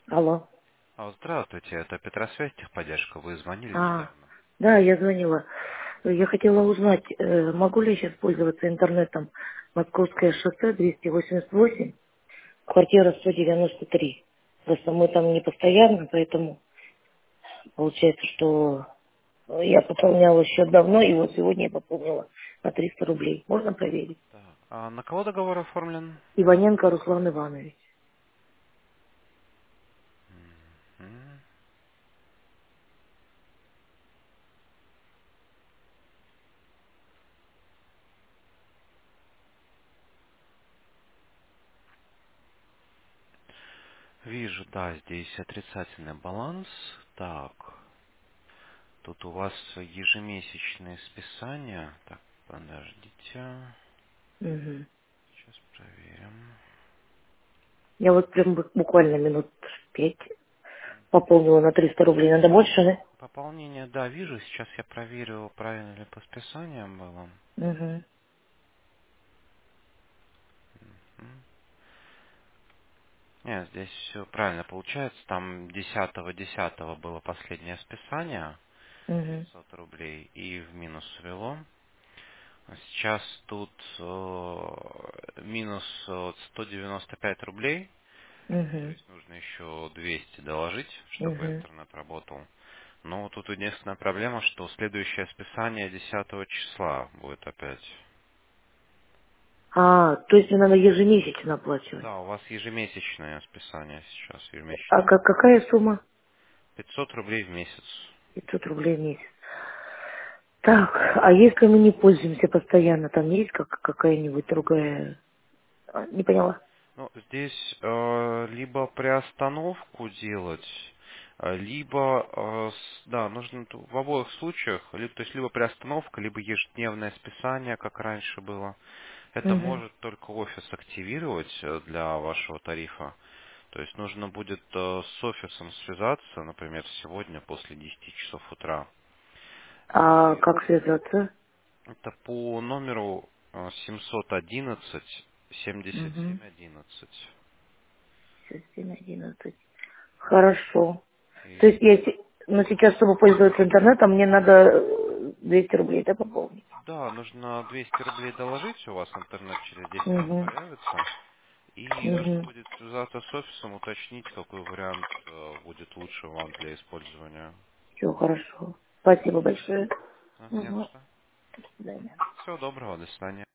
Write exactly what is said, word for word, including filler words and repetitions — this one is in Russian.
Алло. А, Здравствуйте, это Петросвязь, техподдержка. Вы звонили А, недавно. да, я звонила. Я хотела узнать, э, могу ли я сейчас пользоваться интернетом? Московское шоссе двести восемьдесят восемь, квартира сто девяносто три. Просто мы там не постоянно, поэтому получается, что я пополняла счет давно, и вот сегодня я пополнила на триста рублей. Можно проверить? Так. А на кого договор оформлен? Иваненко Руслан Иванович. М, Вижу, да, здесь отрицательный баланс. Так, тут у вас ежемесячные списания. Так, подождите. Мгм. Сейчас проверим. Я вот прям бу- буквально минут пять пополнила на триста рублей. Надо больше, да? Пополнение, да, вижу. Сейчас я проверю, правильно ли по списаниям было. Угу. М. Нет, здесь все правильно получается. Там десятого десятого было последнее списание. Угу. девятьсот рублей и в минус свело. А сейчас тут э, минус э, сто девяносто пять рублей, то Угу. есть нужно еще двести доложить, чтобы Угу. интернет работал. Но тут единственная проблема, что следующее списание десятого числа будет опять. А, то есть мне надо ежемесячно оплачивать. Да, у вас ежемесячное списание сейчас, А ежемесячное. как, какая сумма? пятьсот рублей в месяц. пятьсот рублей в месяц. Так, а если мы не пользуемся постоянно, там есть как, какая-нибудь другая... А, не поняла. Ну, здесь э, либо приостановку делать, э, либо, э, с- да, нужно т- в обоих случаях, ли- то есть либо приостановка, либо ежедневное списание, как раньше было. Это Угу. может только офис активировать э, для вашего тарифа. То есть нужно будет э, с офисом связаться, например, сегодня после десяти часов утра. А И как связаться? это по номеру э, семьсот одиннадцать семьдесят Угу. семь одиннадцать. семь одиннадцать. Хорошо. То И есть я, се- ну, сейчас, чтобы пользоваться интернетом, мне надо э, двести рублей, да, пополнить? да, нужно двести рублей доложить, у вас интернет через десять минут Угу. появится. И нужно Угу. будет связаться с офисом, уточнить, какой вариант э, будет лучше вам для использования. Все хорошо. Спасибо большое. А, не за Угу. что. До свидания. Всего доброго, до свидания.